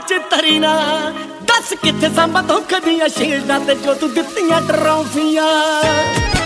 ਚ ਧਰੀ ਨਾ ਦੱਸ ਕਿੱਥੇ ਸੰਭਾ ਧੋਖ ਦੀਆਂ ਸ਼ੀਲਡਾਂ ਤੇ ਜੋ ਤੂੰ ਦਿੱਤੀਆਂ ਟਰੋਫੀਆਂ।